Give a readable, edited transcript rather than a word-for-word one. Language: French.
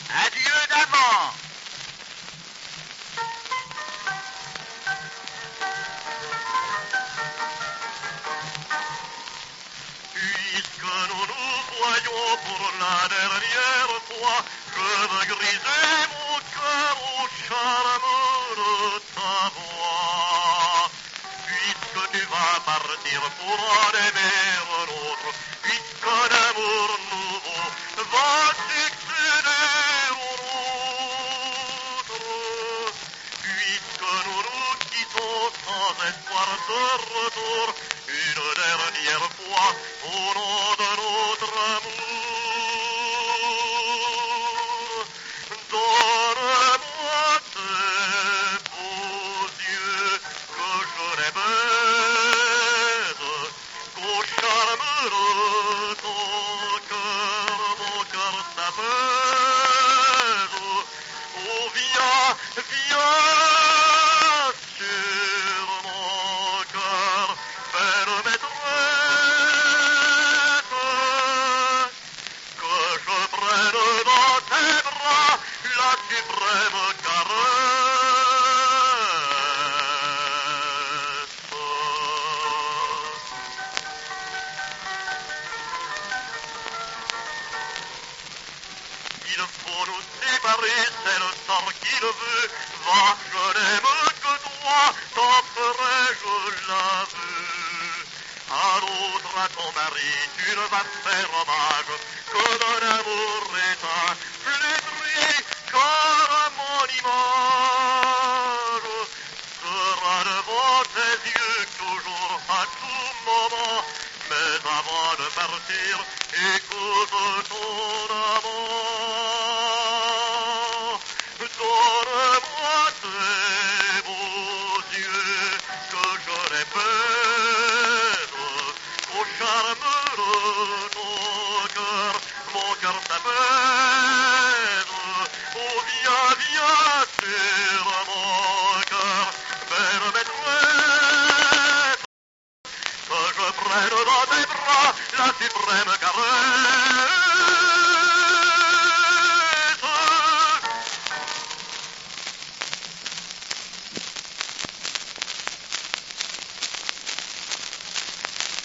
Adieu d'amant. Puisque nous nous voyons pour la dernière fois, je veux griser mon cœur au charme de ta voix. Puisque tu vas partir pour en aimer un autre, puisque l'amour nouveau va succéder au nôtre, puisque nous nous quittons sans espoir de retour, une dernière fois au nom de notre amour, donne-moi tes beaux yeux que je les baise, qu'au charme de ton cœur, mon cœur s'apaise. Oh viens, viens sur mon cœur, belle maîtresse, que je prenne dans tes bras la suprême caresse. Il faut nous séparer, c'est le sort qui le veut. Va, je n'aime que toi, t'en ferai-je l'aveu. À l'autre, à ton mari, tu ne vas faire hommage que d'un amour éteint, flétri, car mon image sera devant tes yeux toujours à tout moment. Mais avant de partir, écoute ton amant. Donne-moi tes beaux yeux que je les baise, au charme de ton cœur, mon cœur s'apaise. Oh viens, viens sur mon cœur, belle maîtresse, que je prenne dans tes bras la suprême